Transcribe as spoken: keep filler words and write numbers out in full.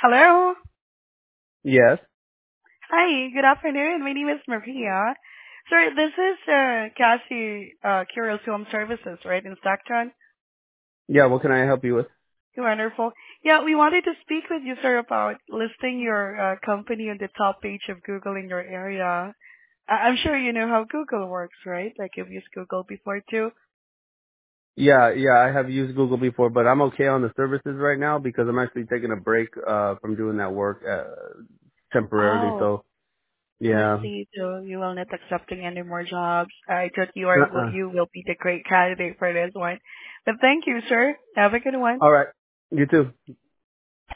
Hello. Yes. Hi, good afternoon. My name is Maria. Sir, this is uh, Cassie uh, Curious Home Services, right, in Stockton? Yeah, what can I help you with? Wonderful. Yeah, we wanted to speak with you, sir, about listing your uh, company on the top page of Google in your area. I- I'm sure you know how Google works, right? Like you've used Google before too. Yeah, yeah, I have used Google before, but I'm okay on the services right now because I'm actually taking a break uh from doing that work uh, temporarily. Oh, So, I yeah. see. So you will not accepting any more jobs. I thought you are Uh-uh. you will be the great candidate for this one. But thank you, sir. Have a good one. All right. You too.